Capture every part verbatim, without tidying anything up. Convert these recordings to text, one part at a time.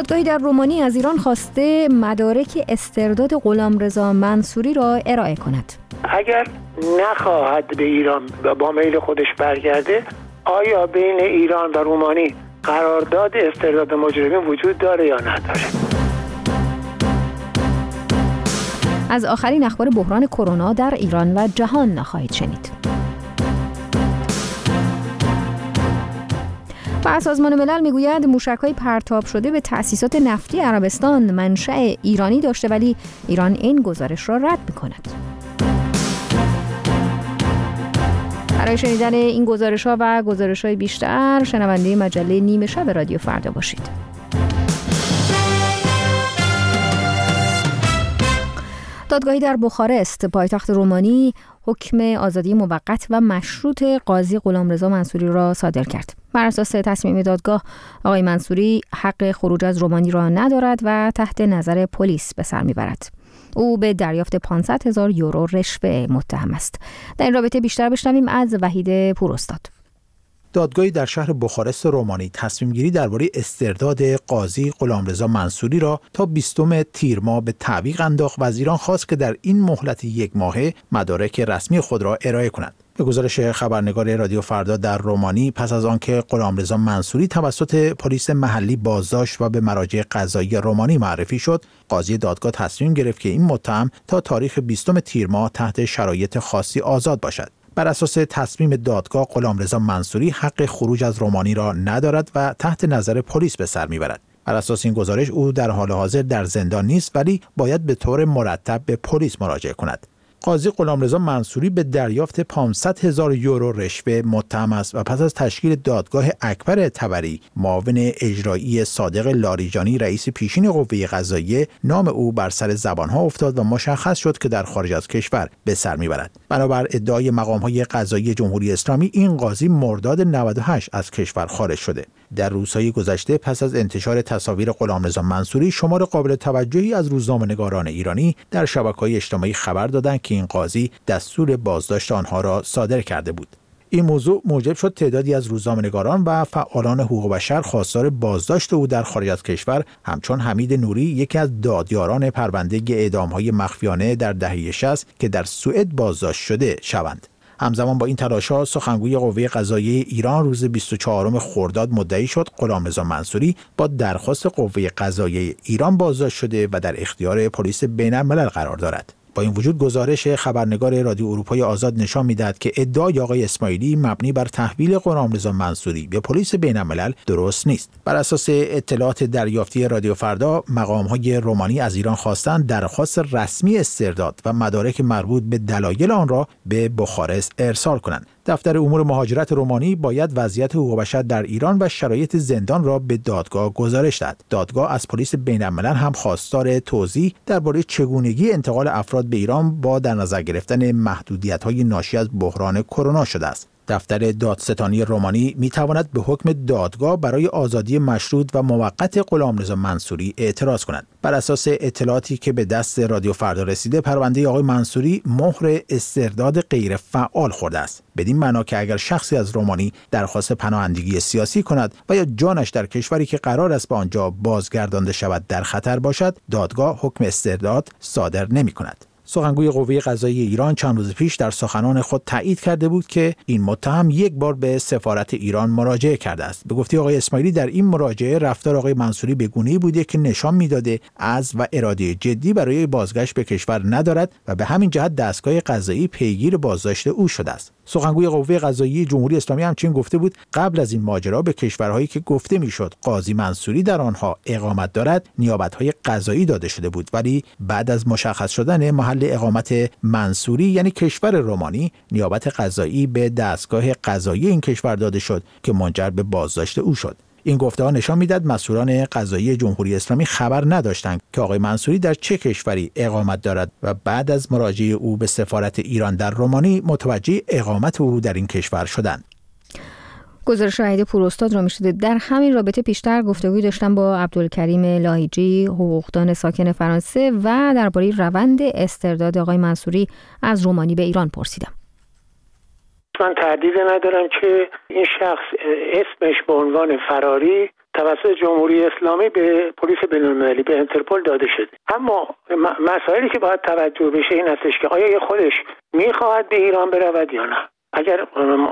دادگاهی در رومانی از ایران خواسته مدارک استرداد غلامرضا منصوری را ارائه کند. اگر نخواهد به ایران و با میل خودش برگرده، آیا بین ایران و رومانی قرارداد استرداد مجرمین وجود داره یا نداره؟ از آخرین اخبار بحران کرونا در ایران و جهان نخواهید شنید. و سازمان ملل میگوید موشک‌های پرتاب شده به تأسیسات نفتی عربستان منشأ ایرانی داشته، ولی ایران این گزارش را رد می‌کند. برای شنیدن این گزارش‌ها و گزارش‌های بیشتر شنونده مجله نیمه شب رادیو فردا باشید. دادگاهی در بخارست پایتخت رومانی حکم آزادی موقت و مشروط قاضی غلامرضا منصوری را صادر کرد. بر اساس تصمیم دادگاه، آقای منصوری حق خروج از رومانی را ندارد و تحت نظر پلیس به سر میبرد. او به دریافت پانصد هزار یورو رشوه متهم است. در این رابطه بیشتر بشنویم از وحید پوراستاد. دادگاهی در شهر بخارست رومانی تصمیم گیری درباره استرداد قاضی غلامرضا منصوری را تا بیستم تیر ماه به تعویق انداخت و از ایران خواست که در این مهلت یک ماهه مدارک رسمی خود را ارائه کند. به گزارش خبرنگار رادیو فردا در رومانی، پس از آنکه غلامرضا منصوری توسط پلیس محلی بازداشت و به مراجع قضایی رومانی معرفی شد، قاضی دادگاه تصمیم گرفت که این متهم تا تاریخ بیستم تیر ماه تحت شرایط خاصی آزاد باشد. بر اساس تصمیم دادگاه، غلامرضا منصوری حق خروج از رومانی را ندارد و تحت نظر پلیس به سر میبرد. بر اساس این گزارش او در حال حاضر در زندان نیست، ولی باید به طور مرتب به پلیس مراجعه کند. قاضی غلامرضا منصوری به دریافت پانصد هزار یورو رشوه متهم است و پس از تشکیل دادگاه اکبر طبری، معاون اجرایی صادق لاریجانی رئیس پیشین قوه قضاییه، نام او بر سر زبانها افتاد و مشخص شد که در خارج از کشور به سر میبرد. بنابر ادعای مقام‌های قضایی جمهوری اسلامی، این قاضی مرداد نود و هشت از کشور خارج شده. در روزهای گذشته پس از انتشار تصاویر غلامرضا منصوری، شمار قابل توجهی از روزنامه‌نگاران ایرانی در شبکه‌های اجتماعی خبر دادند که این قاضی دستور بازداشت آنها را صادر کرده بود. این موضوع موجب شد تعدادی از روزنامه‌نگاران و فعالان حقوق بشر خواستار بازداشت او در خارج از کشور، همچون حمید نوری، یکی از دادیاران پرونده اعدام‌های مخفیانه در دهه شصت که در سوئد بازداشت شده، شوند. همزمان با این تلاش‌ها، سخنگوی قوه قضاییه ایران روز بیست و چهارم خرداد مدعی شد غلامرضا منصوری با درخواست قوه قضاییه ایران بازداشت شده و در اختیار پلیس بین‌الملل قرار دارد. با این وجود گزارش خبرنگار رادیو اروپای آزاد نشان می‌دهد که ادعای آقای اسماعیلی مبنی بر تحویل غلامرضا منصوری به پلیس بین‌الملل درست نیست. بر اساس اطلاعات دریافتی رادیو فردا، مقام‌های رومانی از ایران خواستند درخواست رسمی استرداد و مدارک مربوط به دلایل آن را به بخارست ارسال کنند. دفتر امور مهاجرت رومانی باید وضعیت حقوق بشر در ایران و شرایط زندان را به دادگاه گزارش داد. دادگاه از پلیس بین‌الملل هم خواستار توضیح درباره چگونگی انتقال افراد به ایران با در نظر گرفتن محدودیت‌های ناشی از بحران کرونا شده است. دفتر دادستانی رومانی می‌تواند به حکم دادگاه برای آزادی مشروط و موقت غلامرضا منصوری اعتراض کند. بر اساس اطلاعاتی که به دست رادیو فردا رسیده، پرونده آقای منصوری مهر استرداد غیر فعال خورده است. بدین معنا که اگر شخصی از رومانی درخواست پناهندگی سیاسی کند و یا جانش در کشوری که قرار است به آنجا بازگردانده شود در خطر باشد، دادگاه حکم استرداد صادر نمی‌کند. سخنگوی قوه قضاییه ایران چند روز پیش در سخنان خود تایید کرده بود که این متهم یک بار به سفارت ایران مراجعه کرده است. به گفته آقای اسماعیلی، در این مراجعه رفتار آقای منصوری به گونه‌ای بوده که نشان می‌داده عزم و اراده جدی برای بازگشت به کشور ندارد و به همین جهت دستگاه قضایی پیگیر بازداشت او شده است. سخنگوی قوه قضاییه جمهوری اسلامی همچنین گفته بود قبل از این ماجرا به کشورهایی که گفته میشد قاضی منصوری در آنها اقامت دارد نیابت‌های قضایی داده شده بود، ولی بعد از مشخص شدن محل اقامت منصوری یعنی کشور رومانی، نیابت قضایی به دستگاه قضایی این کشور داده شد که منجر به بازداشت او شد. این گفته‌ها نشان می‌دهد مسئولان قضایی جمهوری اسلامی خبر نداشتند که آقای منصوری در چه کشوری اقامت دارد و بعد از مراجعه او به سفارت ایران در رومانی متوجه اقامت او در این کشور شدند. گزارش وحید پوراستاد را می‌شنید. در همین رابطه پیشتر گفتگوی داشتم با عبدالکریم لاهیجی، حقوقدان ساکن فرانسه، و درباره روند استرداد آقای منصوری از رومانی به ایران پرسیدم. من تردید ندارم که این شخص اسمش به عنوان فراری توسط جمهوری اسلامی به پلیس بین‌المللی، به اینترپل داده شده. اما مسائلی که باید توجه بشه این هستش که آیا خودش میخواهد به ایران برود یا نه. اگر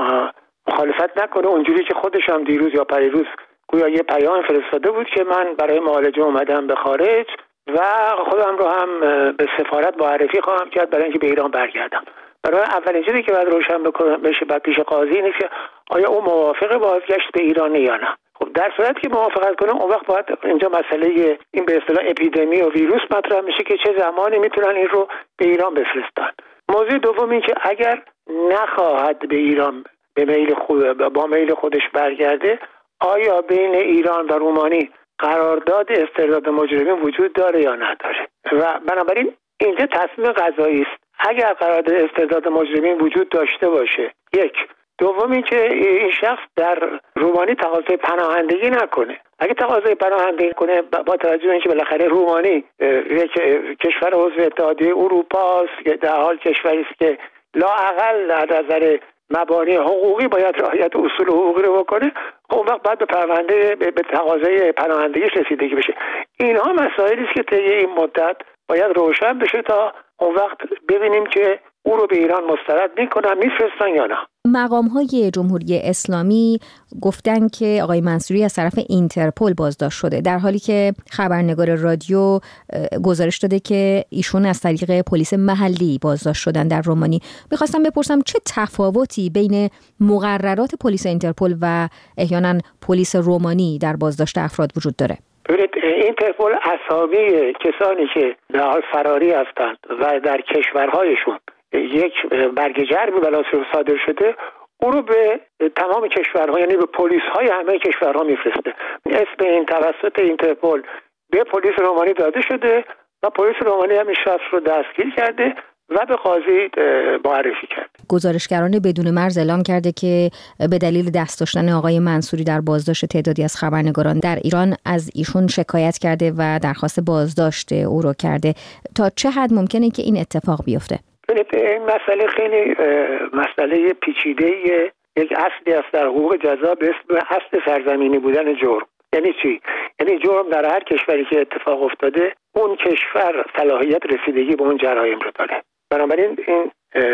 مخالفت نکنه، اونجوری که خودش هم دیروز یا پریروز گویا یه پیام فرستاده بود که من برای معالجه اومدم به خارج و خودم رو هم به سفارت معرفی خواهم کرد برای اینکه به ایران برگردم. برای اولین چیزی که باید روشن بشه بعد پیش قاضی اینه که آیا او موافق بازگشت به ایران یا نه. خب در صورتی که موافقت کنه اون وقت باید اینجا مسئله این به اصطلاح اپیدمی و ویروس مطرح میشه که چه زمانی میتونن این رو به ایران بفرستن. موضوع دوم این که اگر نخواهد به ایران به میل خود با میل خودش برگرده، آیا بین ایران و رومانی قرارداد استرداد مجرمین وجود داره یا نداره. و بنابراین اینجا تصمیم قضایی است. اگر قرارداد استرداد مجرمین وجود داشته باشه، یک. دوم این که این شخص در رومانی تقاضای پناهندگی نکنه. اگه تقاضای پناهندگی کنه با توجه به اینکه بالاخره رومانی یک کشور عضو اتحادیه اروپا است که در حال کشوری است که لااقل در نظر مبانی حقوقی باید رعایت اصول حقوقی رو بکنه، اون وقت باید به پرونده به تقاضای پناهندگیش رسیدگی بشه. اینها مسائلی است که طی این مدت باید روشن بشه تا اون وقت ببینیم که او رو به ایران مسترد میکنن میفرستن یا نه. مقام‌های جمهوری اسلامی گفتن که آقای منصوری از طرف اینترپل بازداشت شده، در حالی که خبرنگار رادیو گزارش داده که ایشون از طریق پلیس محلی بازداشت شدن در رومانی. میخواستم بپرسم چه تفاوتی بین مقررات پلیس اینترپل و احیانا پلیس رومانی در بازداشت افراد وجود داره؟ ببینید، اینترپل اسامی کسانی که در حال فراری هستند و در کشورهایشون یک برگ جرمی بلاسر صادر شده، او رو به تمام کشورها یعنی به پلیس های همه کشورها میفرسته. اسم این توسط اینترپل به پلیس رومانی داده شده و پلیس رومانی هم این شخص رو دستگیر کرده و به قاضی معرفی کرد. گزارشگران بدون مرز اعلام کرده که به دلیل دست داشتن آقای منصوری در بازداشت تعدادی از خبرنگاران در ایران از ایشون شکایت کرده و درخواست بازداشت او رو کرده. تا چه حد ممکنه که این اتفاق بیفته؟ این مسئله خیلی مسئله پیچیده‌ایه. یک اصلی است در حقوق جزا به اسم اصل سرزمینی بودن جرم. یعنی چی؟ یعنی جرم در هر کشوری که اتفاق افتاده اون کشور صلاحیت رسیدگی به اون جرایم رو داره. بنابراین این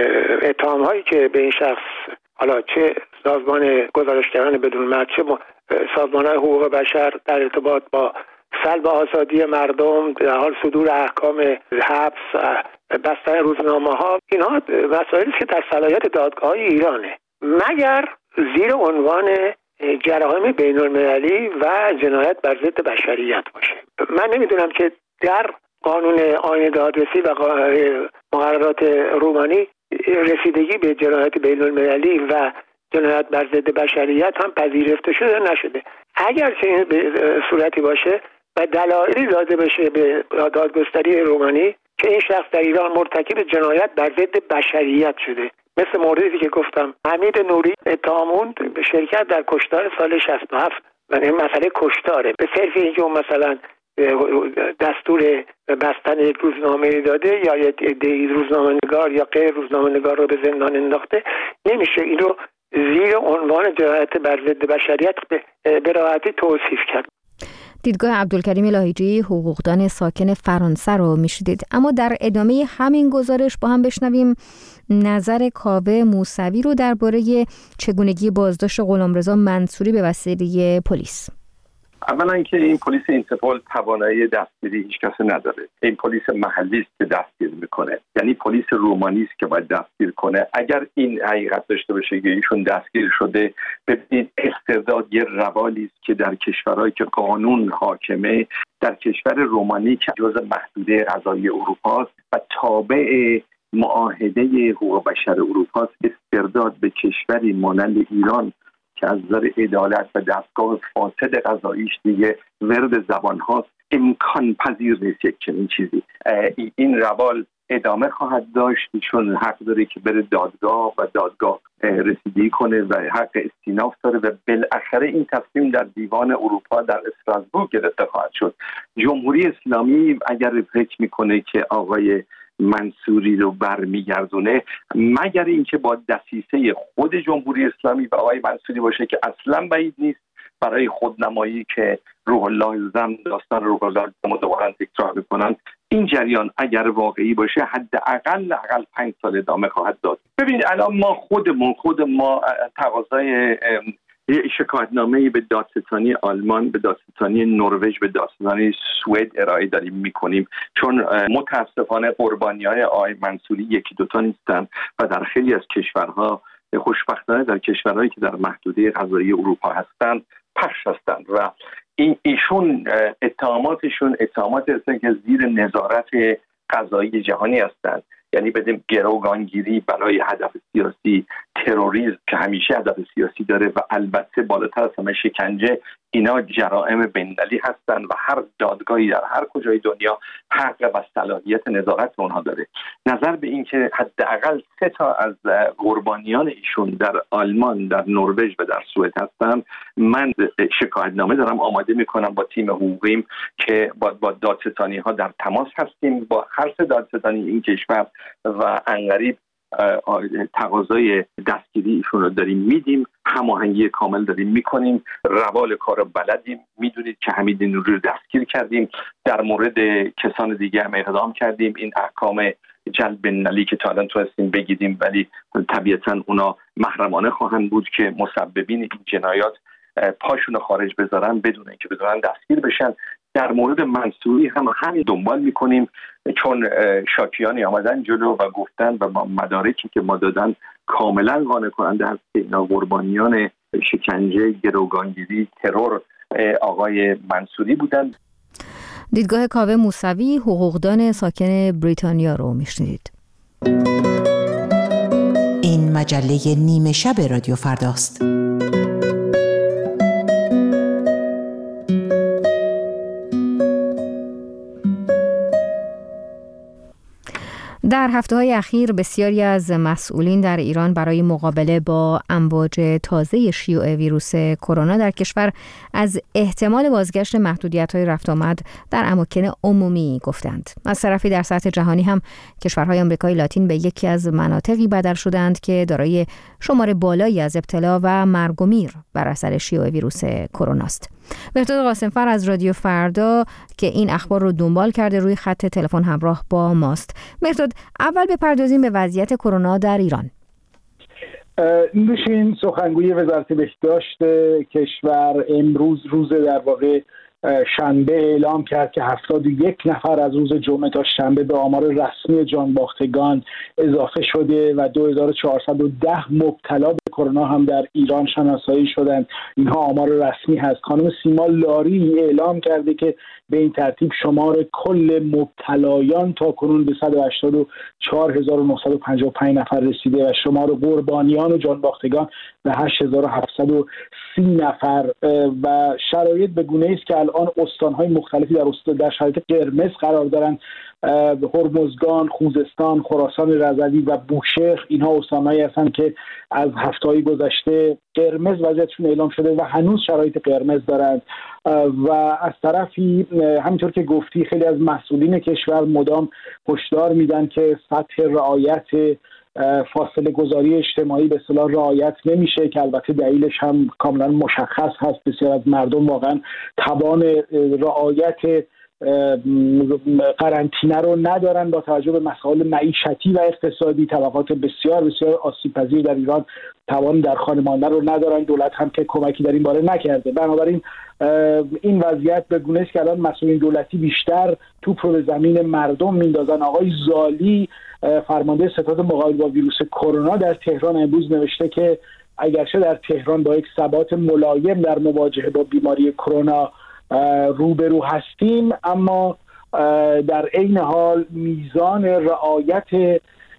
اتهام هایی که به این شخص حالا چه سازمان گزارشگران بدون مرز چه سازمان های حقوق بشر در ارتباط با سلب آزادی مردم، در حال صدور احکام حبس، بستن روزنامه ها، اینها مسائلی است که در صلاحیت دادگاه های ایرانه، مگر زیر عنوان جرایم بین المللی و جنایت بر ضد بشریت باشه. من نمیدونم که در قانون آیین دادرسی و مقررات رومانی رسیدگی به جنایت بین المللی و جنایت بر ضد بشریت هم پذیرفته شده نشده. اگر چه این به صورتی باشه و دلایلی داده بشه به دادگستری رومانی که این شخص در ایران مرتکب جنایت بر ضد بشریت شده، مثل موردی که گفتم حمید نوری اتهام به شرکت در کشتار سال شصت و هفت و این مسئله کشتاره، به صرف اینکه اون مثلا دستور بستن یک روزنامه داده یا یک روزنامه نگار یا غیر روزنامه نگار رو به زندان انداخته، نمیشه این رو زیر عنوان جنایت بر ضد بشریت به راحتی توصیف کرد. دیدگاه عبدالکریم لاهیجی، حقوقدان ساکن فرانسه رو میشدید. اما در ادامه همین گزارش با هم بشنویم نظر کاوه موسوی رو درباره چگونگی بازداشت غلامرضا منصوری به وسیله پلیس. اولا که این پلیس اینترپل توانایی دستگیری هیچ کس نداره. این پلیس محلی است که دستگیر میکنه، یعنی پلیس رومانی است که باید دستگیر کنه. اگر این حقیقت داشته باشه که ایشون دستگیر شده، ببینید استرداد یه روالی است که در کشورهایی که قانون حاکمه، در کشور رومانی که جزء محدوده قضایی اروپا است و تابع معاهده حقوق بشر اروپا است، استرداد به کشوری مانند ایران که از نظر عدالت و دستگاه فاسد قضاییش دیگه ورد زبان هاست، امکان پذیر نیست یک چنین چیزی. این روال ادامه خواهد داشت، چون حق داره که بره دادگاه و دادگاه رسیدگی کنه و حق استیناف داره و بالاخره این تصمیم در دیوان اروپا در استراسبورگ گرفته خواهد شد. جمهوری اسلامی اگر فکر میکنه که آقای منصوری رو برمیگردونه، مگر اینکه با دسیسه خود جمهوری اسلامی و آقای منصوری باشه که اصلا بعید نیست، برای خودنمایی که روح الله زم داستان روح الله زم دوباره تکرار بکنن. این جریان اگر واقعی باشه حداقل اقل پنج سال ادامه خواهد داد. ببینید الان ما خودمون خود ما تقاضای شکایتنامه‌ای به دادستانی آلمان، به دادستانی نروژ، به دادستانی سوئد ارائه داریم میکنیم، چون متاسفانه قربانی‌های آقای منصوری یکی دوتا نیستن و در خیلی از کشورها، خوشبختانه در کشورهایی که در محدوده قضایی اروپا هستند پخش هستند و این ایشون اتهاماتشون اتهامات هستند که زیر نظارت قضایی جهانی هستند. یعنی بدیم گروگانگیری برای هدف سیاسی، تروریسم که همیشه هدف سیاسی داره و البته بالاتر از همه شکنجه، اینا جرائم بین‌المللی هستند و هر دادگاهی در هر کجای دنیا حق و صلاحیت نظارت اونها داره. نظر به این که حداقل سه تا از قربانیان ایشون در آلمان، در نروژ و در سوئد هستن، من شکایتنامه دارم آماده میکنم با تیم حقوقیم که با با دادستانی ها در تماس هستیم، با هر سه دادستانی این کشور و انقریب تقاضای دستگیری ایشون رو داریم میدیم، هماهنگی کامل داریم میکنیم، روال کار بلدیم، میدونید که حمید نوری رو دستگیر کردیم، در مورد کسان دیگه هم اقدام کردیم. این احکام جلب نلی که تا الان تونستیم بگیریم ولی طبیعتا اونا محرمانه خواهند بود که مسببین این جنایات پاشون خارج بذارن بدون اینکه بدونن دستگیر بشن. در مورد منصوری هم همین دنبال میکنیم، چون شاکیانی آمدن جلو و گفتن و مدارکی که ما دادن کاملا قانع کننده هست که اینا قربانیان شکنجه، گروگانگیری، ترور آقای منصوری بودن. دیدگاه کاوه موسوی، حقوقدان ساکن بریتانیا رو میشنیدید. این مجله نیمه شب رادیو فرداست. در هفته‌های اخیر بسیاری از مسئولین در ایران برای مقابله با امواج تازه شیوع ویروس کرونا در کشور از احتمال بازگشت محدودیت‌های رفت آمد در اماکن عمومی گفتند. از طرفی در سطح جهانی هم کشورهای آمریکای لاتین به یکی از مناطقی بدل شدند که دارای شمار بالایی از ابتلا و مرگ و میر بر اثر شیوع ویروس کرونا است. مهرداد قاسمفر از رادیو فردا که این اخبار رو دنبال کرده روی خط تلفن همراه با ماست. مهرداد، اول بپردازیم به وضعیت کرونا در ایران. نوشین سخنگوی وزارت بهداشت کشور امروز روز در واقع شنبه اعلام کرد که هفتاد و یک نفر از روز جمعه تا شنبه به آمار رسمی جانباختگان اضافه شده و دو هزار و چهارصد و ده مبتلا به کرونا هم در ایران شناسایی شدند. اینها آمار رسمی هست. خانم سیما لاری اعلام کرده که به این ترتیب شمار کل مبتلایان تا کنون به صد و هشتاد و چهار هزار و نهصد و پنجاه و پنج نفر رسیده و شمار قربانیان و جانباختگان به هشت هزار و هفتصد و سی نفر و شرایط به گونه است که الان استان‌های مختلفی در استان در شرایط قرمز قرار دارند. هرمزگان، خوزستان، خراسان رضوی و بوشهر اینها استان‌هایی هستند که از هفته‌های گذشته قرمز وضعیتشون اعلام شده و هنوز شرایط قرمز دارند و از طرفی همینطور که گفتی خیلی از مسئولین کشور مدام هشدار میدن که سطح رعایت فاصله گذاری اجتماعی به اصطلاح رعایت نمیشه که البته دلیلش هم کاملا مشخص هست. بسیار از مردم واقعا توان رعایت قرنطینه رو ندارن با توجه به مسائل معیشتی و اقتصادی. طبقات بسیار بسیار آسیب‌پذیر در ایران توان در خانه ماندن رو ندارن. دولت هم که کمکی در این باره نکرده. بنابراین این وضعیت به گونه است که الان مسئولین دولتی بیشتر توپ رو به زمین مردم میندازن. آقای زالی فرمانده ستاد مقابله با ویروس کرونا در تهران امروز نوشته که اگرچه در تهران با یک ثبات ملایم در مواجهه با بیماری کرونا روبرو هستیم، اما در عین حال میزان رعایت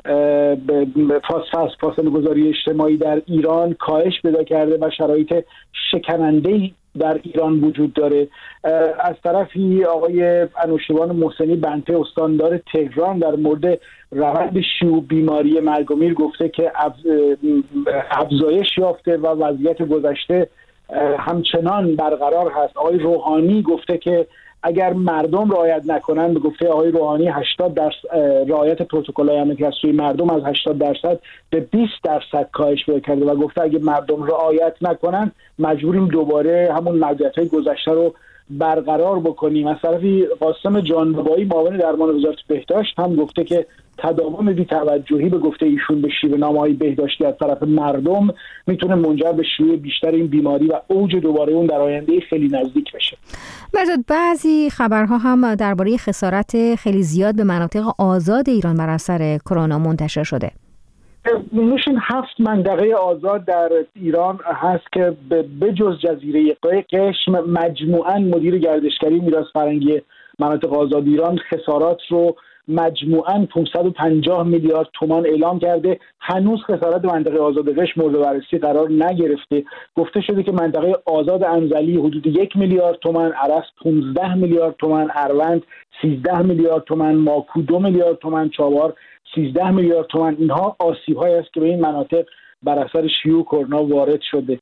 فاصله گذاری اجتماعی در ایران کاهش پیدا کرده و شرایط شکننده‌ای در ایران وجود داره. از طرفی آقای انوشیروان محسنی بنته استاندار تهران در مورد روند شیوع بیماری مرگ و میر گفته که افزایش یافته و وضعیت گذشته همچنان برقرار هست. آقای روحانی گفته که اگر مردم رعایت نکنن، به گفته آقای روحانی هشتاد درصد رعایت پروتکل‌های امنیتی از سوی مردم از هشتاد درصد به بیست درصد کاهش پیدا کرده و گفته اگه مردم رعایت نکنن مجبوریم دوباره همون مدیریت‌های گذشته رو برقرار بکنیم. از طرفی قاسم جانبایی معاون درمان وزارت بهداشت هم گفته که تداوم بی‌توجهی به گفته ایشون به شیوه‌نامه‌های بهداشتی از طرف مردم میتونه منجر به شیوع بیشتر این بیماری و اوج دوباره اون در آینده خیلی نزدیک بشه. مرداد، بعضی خبرها هم درباره خسارت خیلی زیاد به مناطق آزاد ایران بر اثر کرونا منتشر شده. نوشین هفت منطقه آزاد در ایران هست که به جز جزیره قشم مجموعاً مدیر گردشگری میراث فرهنگی مناطق آزاد ایران خسارات رو مجموعاً پانصد و پنجاه میلیارد تومان اعلام کرده. هنوز خسارات منطقه آزاد قشم مورد بررسی قرار نگرفته. گفته شده که منطقه آزاد انزلی حدود یک میلیارد تومان، عرس پانزده میلیارد تومان، اروند سیزده میلیارد تومان، ماکو دو میلیارد تومان، چابهار سیزده میلیارد تومان. اینها آسیب‌هایی است که به این مناطق بر اثر شیوع کرونا وارد شده.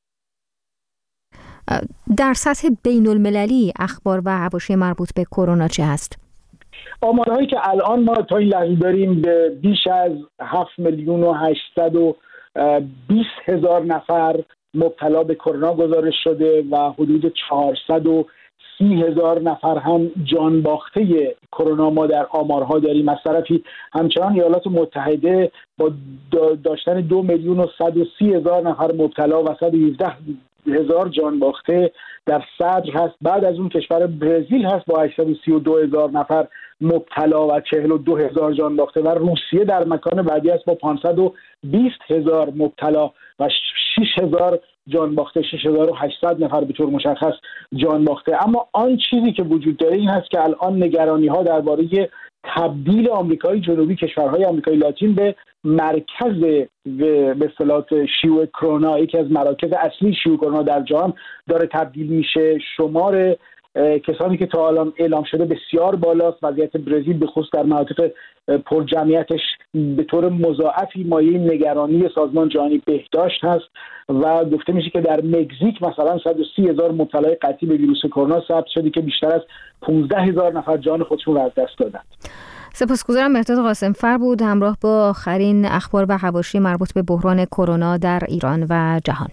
در سطح بین المللی اخبار و حواشی مربوط به کرونا چه هست؟ آمارهایی که الان ما تا این لحظه داریم به بیش از هفت میلیون و هشتصد و بیست هزار نفر مبتلا به کرونا گزارش شده و حدود چهارصد و سی هزار نفر هم جان باخته کرونا ما در آمارها داریم. از طرفی همچنان ایالات متحده با داشتن دو میلیون و صد و سی هزار نفر مبتلا و صد و هفده هزار جان باخته در صدر هست. بعد از اون کشور برزیل هست با هشتصد و سی و دو هزار نفر مبتلا و چهل و دو هزار جان باخته و روسیه در مکان بعدی است با پانصد و بیست هزار مبتلا و شش هزار جان باخته، شش هزار و هشتصد نفر به طور مشخص جان باخته. اما آن چیزی که وجود داره این هست که الان نگرانی ها درباره تبدیل آمریکای جنوبی، کشورهای آمریکای لاتین به مرکز به اصطلاح شیوع کرونا، یکی از مراکز اصلی شیوع کرونا در جهان داره تبدیل میشه. شمار کسانی که تا الان اعلام شده بسیار بالاست. وضعیت برزیل به خصوص در مناطق پر جمعیتش به طور مضاعفی مایه نگرانی سازمان جهانی بهداشت هست و گفته میشه که در مکزیک مثلا صد و سی هزار مبتلای قطعی به ویروس کرونا ثبت شده که بیشتر از پانزده هزار نفر جان خودشون رو از دست دادن. سپاسگزارم. مهرداد قاسمفر بود همراه با آخرین اخبار و حواشی مربوط به بحران کرونا در ایران و جهان.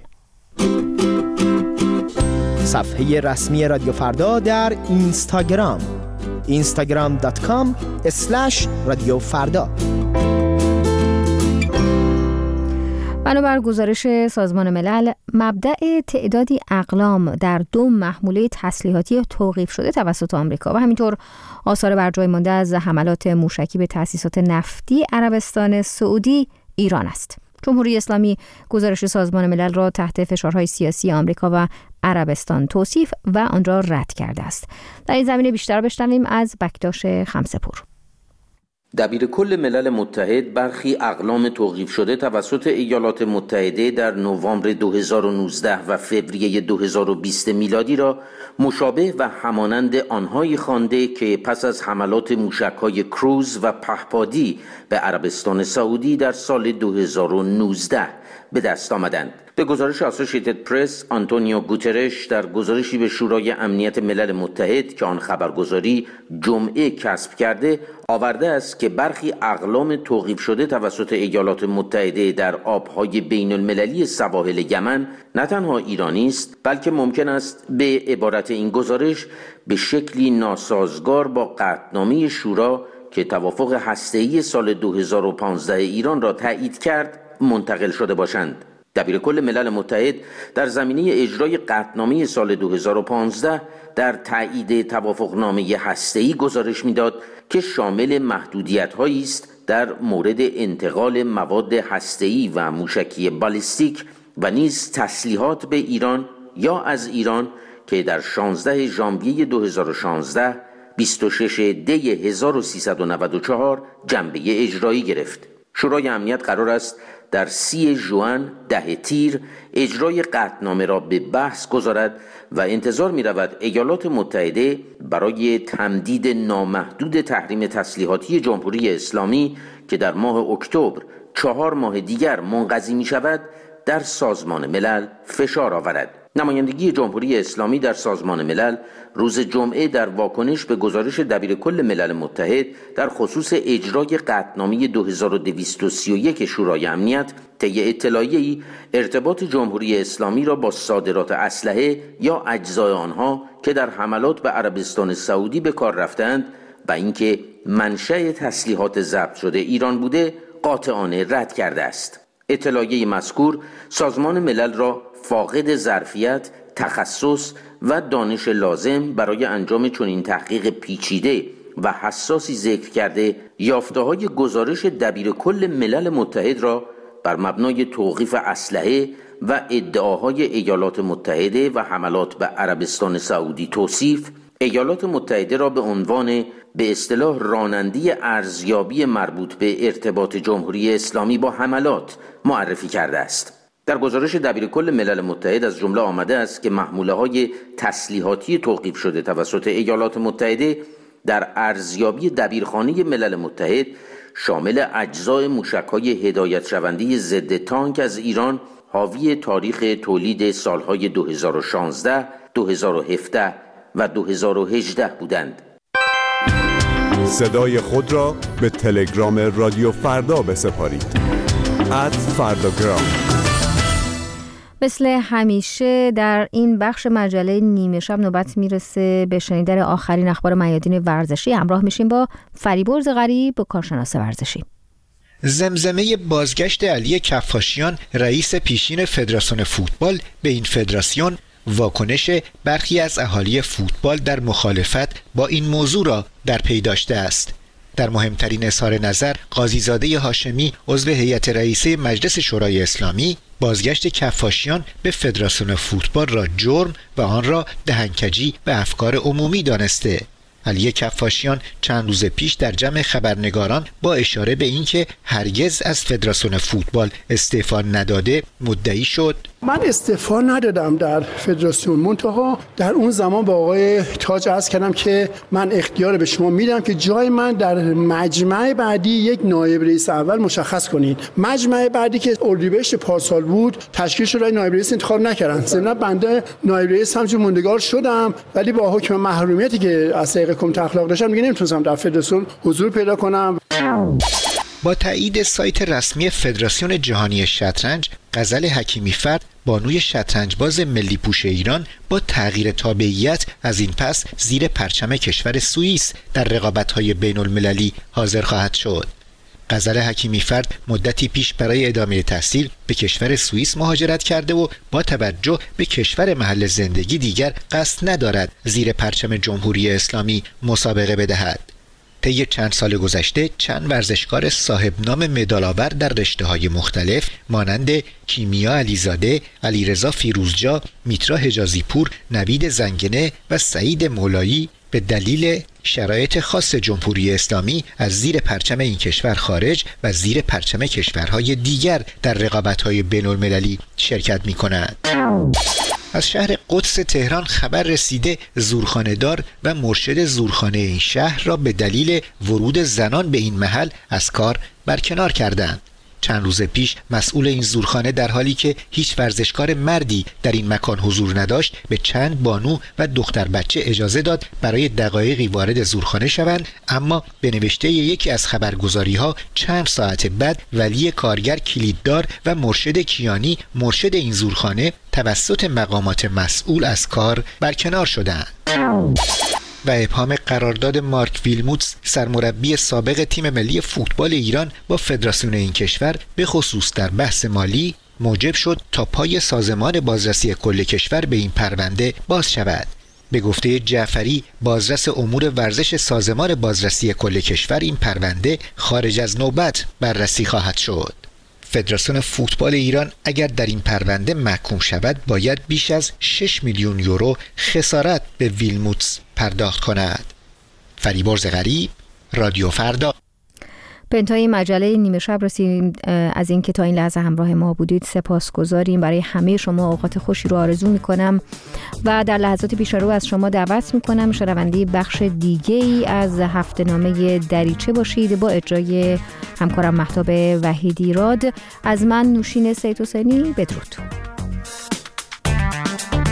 صفحه رسمی رادیو فردا در اینستاگرام اینستاگرام دات کام اسلش رادیو فردا. بنابر گزارش سازمان ملل، مبدأ تعدادی اقلام در دو محموله تسلیحاتی توقیف شده توسط آمریکا و همینطور آثار بر جای مانده از حملات موشکی به تأسیسات نفتی عربستان سعودی ایران است. جمهوری اسلامی گزارش سازمان ملل را تحت فشارهای سیاسی آمریکا و عربستان توصیف و آن را رد کرده است. در این زمینه بیشتر بشنویم از بکتاش خمسه‌پور. دبیر کل ملل متحد برخی اقلام توقیف شده توسط ایالات متحده در نوامبر دو هزار و نوزده و فوریه دو هزار و بیست میلادی را مشابه و همانند آنهایی خوانده که پس از حملات موشک‌های کروز و پهپادی به عربستان سعودی در سال دو هزار و نوزده به دست آمدند. به گزارش اسوسییتد پرس، آنتونیو گوترش در گزارشی به شورای امنیت ملل متحد که آن خبرگزاری جمعه کسب کرده آورده است که برخی اقلام توقیف شده توسط ایالات متحده در آبهای بین المللی سواحل یمن نه تنها ایرانی است، بلکه ممکن است به عبارت این گزارش به شکلی ناسازگار با قطعنامه شورا که توافق هسته‌ای سال دو هزار و پانزده ایران را تایید کرد منتقل شده باشند. دبیر کل ملل متحد در زمینه اجرای قطعنامه سال دو هزار و پانزده در تایید توافقنامه هسته‌ای گزارش می‌داد که شامل محدودیت‌هایی است در مورد انتقال مواد هسته‌ای و موشکی بالستیک و نیز تسلیحات به ایران یا از ایران که در شانزده ژانویه دو هزار و شانزده بیست و شش دی هزار و سیصد و نود و چهار جنبه اجرایی گرفت. شورای امنیت قرار است در سی ژوئن ده تیر اجرای قطعنامه را به بحث گذارد و انتظار می رود ایالات متحده برای تمدید نامحدود تحریم تسلیحاتی جمهوری اسلامی که در ماه اکتبر چهار ماه دیگر منقضی می شود در سازمان ملل فشار آورد. نمایندگی جمهوری اسلامی در سازمان ملل روز جمعه در واکنش به گزارش دبیرکل ملل متحد در خصوص اجرای قطعنامه دو هزار و دویست و سی و یک شورای امنیت طی اطلاعیه‌ای ارتباط جمهوری اسلامی را با صادرات اسلحه یا اجزای آنها که در حملات به عربستان سعودی به کار رفتند و اینکه منشأ تسلیحات ضبط شده ایران بوده قاطعانه رد کرده است. اطلاعیه مذکور سازمان ملل را فاقد ظرفیت، تخصص و دانش لازم برای انجام چنین تحقیق پیچیده و حساسی ذکر کرده، یافته‌های گزارش دبیرکل ملل متحد را بر مبنای توقیف اسلحه و ادعاهای ایالات متحده و حملات به عربستان سعودی توصیف، ایالات متحده را به عنوان به اصطلاح راننده ارزیابی مربوط به ارتباط جمهوری اسلامی با حملات معرفی کرده است. در گزارش دبیرکل ملل متحد از جمله آمده است که محموله‌های تسلیحاتی توقیف شده توسط ایالات متحده در ارزیابی دبیرخانه ملل متحد شامل اجزای موشک‌های هدایت شونده ضد تانک از ایران حاوی تاریخ تولید سالهای دو هزار و شانزده، دو هزار و هفده و دو هزار و هجده بودند. صدای خود را به تلگرام رادیو فردا بسپارید. ات فرداگرام. مثل همیشه در این بخش مجله نیمه شب نوبت میرسه به شنیدن آخرین اخبار میادین ورزشی. همراه میشیم با فریبرز غریب و کارشناس ورزشی. زمزمه بازگشت علی کفاشیان رئیس پیشین فدراسیون فوتبال به این فدراسیون واکنش برخی از اهالی فوتبال در مخالفت با این موضوع را در پی داشته است. در مهمترین اظهار نظر قاضیزاده هاشمی عضو هیئت رئیسه مجلس شورای اسلامی بازگشت کفاشیان به فدراسیون فوتبال را جرم و آن را دهنکجی به افکار عمومی دانسته. علی کفاشیان چند روز پیش در جمع خبرنگاران با اشاره به اینکه هرگز از فدراسیون فوتبال استعفا نداده مدعی شد: من استعفا ندادم در فدراسیون، منتها در اون زمان با آقای تاج عرض کردم که من اختیار به شما میدم که جای من در مجمع بعدی یک نایب رئیس اول مشخص کنید. مجمع بعدی که اردیبهشت پارسال بود تشکیل شد، نایب رئیس انتخاب نکردن. ضمن بنده نایب رئیس همچون موندگار شدم، ولی با حکم محرومیتی که از طریق کمیته اخلاق داشتم دیگه نمیتونستم در فدراسیون حضور پیدا کنم. با تایید سایت رسمی فدراسیون جهانی شطرنج، غزل حکیمی فرد بانوی شطرنجباز ملی پوش ایران با تغییر تابعیت از این پس زیر پرچم کشور سوئیس در رقابت‌های بین‌المللی حاضر خواهد شد. غزل حکیمی فرد مدتی پیش برای ادامه تحصیل به کشور سوئیس مهاجرت کرده و با توجه به کشور محل زندگی دیگر قصد ندارد زیر پرچم جمهوری اسلامی مسابقه بدهد. طی چند سال گذشته چند ورزشکار صاحب نام مدال‌آور در رشته‌های مختلف مانند کیمیا علیزاده، علیرضا فیروزجا، میترا حجازی پور، نوید زنگنه و سعید مولایی به دلیل شرایط خاص جمهوری اسلامی از زیر پرچم این کشور خارج و زیر پرچم کشورهای دیگر در رقابت‌های بین‌المللی شرکت می‌کنند. از شهر قدس تهران خبر رسیده زورخانه‌دار و مرشد زورخانه این شهر را به دلیل ورود زنان به این محل از کار برکنار کردند. چند روز پیش مسئول این زورخانه در حالی که هیچ ورزشکار مردی در این مکان حضور نداشت به چند بانو و دختر بچه اجازه داد برای دقایقی وارد زورخانه شوند، اما به نوشته یکی از خبرگزاری‌ها چند ساعت بعد ولی کارگر کلیددار و مرشد کیانی مرشد این زورخانه توسط مقامات مسئول از کار برکنار شدند. و ابهام قرارداد مارک ویلموتس سرمربی سابق تیم ملی فوتبال ایران با فدراسیون این کشور به خصوص در بحث مالی موجب شد تا پای سازمان بازرسی کل کشور به این پرونده باز شود. به گفته جعفری بازرس امور ورزش سازمان بازرسی کل کشور این پرونده خارج از نوبت بررسی خواهد شد. فدراسیون فوتبال ایران اگر در این پرونده محکوم شود باید بیش از شش میلیون یورو خسارت به ویلموتس پرداخت کند. فریبرز غریب، رادیو فردا. به انتهای مجله نیمه شب رسیدیم. از اینکه تا این لحظه همراه ما بودید سپاسگزاریم. برای همه شما اوقات خوشی رو آرزو میکنم و در لحظات پیش رو از شما دعوت میکنم شنونده بخش دیگه ای از هفته‌نامه دریچه باشید با اجرای همکارم مهتاب وحیدی راد. از من نوشین سید حسینی، بدرود.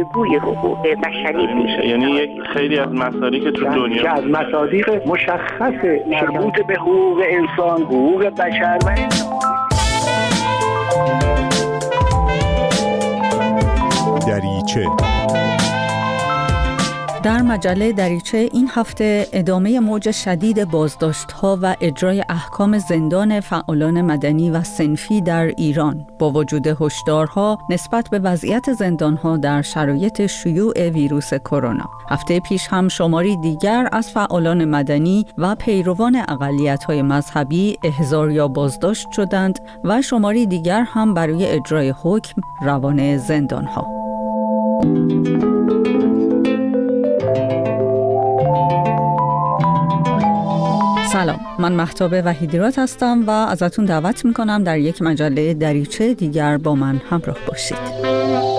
الگوی حقوق بشری میشه. یعنی یک خیلی از مسائلی که تو دنیا که از مصادیق مشخص مربوط به حقوق انسان، حقوق بشر و دریچه. در مجله دریچه این هفته ادامه موج شدید بازداشت‌ها و اجرای احکام زندان فعالان مدنی و صنفی در ایران با وجود هشدارها نسبت به وضعیت زندان‌ها در شرایط شیوع ویروس کرونا. هفته پیش هم شماری دیگر از فعالان مدنی و پیروان اقلیت‌های مذهبی احضار یا بازداشت شدند و شماری دیگر هم برای اجرای حکم روانه زندان‌ها. سلام، من مهتاب وحیدیراد هستم و ازتون دعوت میکنم در یک مجله دریچه دیگر با من همراه باشید.